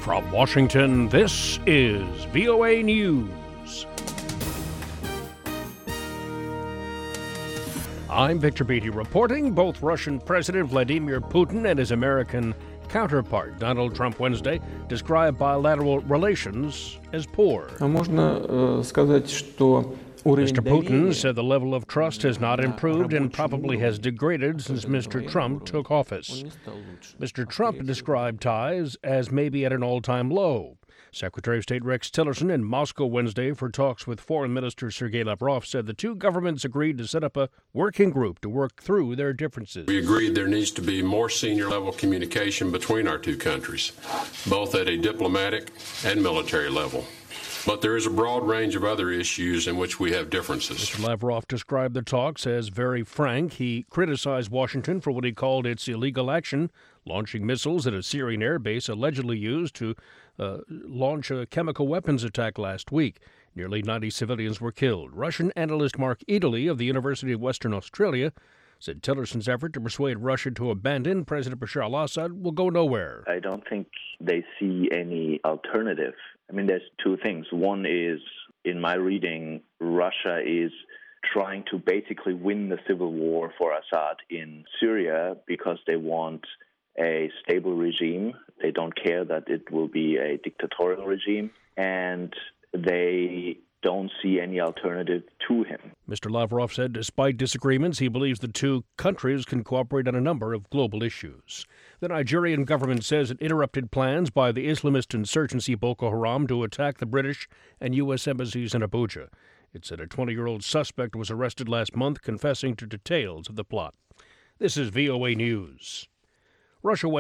From Washington, this is VOA News. I'm Victor Beatty reporting. Both Russian President Vladimir Putin and his American counterpart Donald Trump Wednesday described bilateral relations as poor. Mr. Putin said the level of trust has not improved and probably has degraded since Mr. Trump took office. Mr. Trump described ties as maybe at an all-time low. Secretary of State Rex Tillerson in Moscow Wednesday for talks with Foreign Minister Sergei Lavrov said the two governments agreed to set up a working group to work through their differences. We agreed there needs to be more senior-level communication between our two countries, both at a diplomatic and military level. But there is a broad range of other issues in which we have differences. Mr. Lavrov described the talks as very frank. He criticized Washington for what he called its illegal action, launching missiles at a Syrian airbase allegedly used to launch a chemical weapons attack last week. Nearly 90 civilians were killed. Russian analyst Mark Edely of the University of Western Australia said Tillerson's effort to persuade Russia to abandon President Bashar al-Assad will go nowhere. I don't think they see any alternative. I mean, there's two things. One is, in my reading, Russia is trying to basically win the civil war for Assad in Syria because they want a stable regime. They don't care that it will be a dictatorial regime, and they don't see any alternative to him. Mr. Lavrov said despite disagreements, he believes the two countries can cooperate on a number of global issues. The Nigerian government says it interrupted plans by the Islamist insurgency Boko Haram to attack the British and U.S. embassies in Abuja. It said a 20-year-old suspect was arrested last month confessing to details of the plot. This is VOA News. Russia went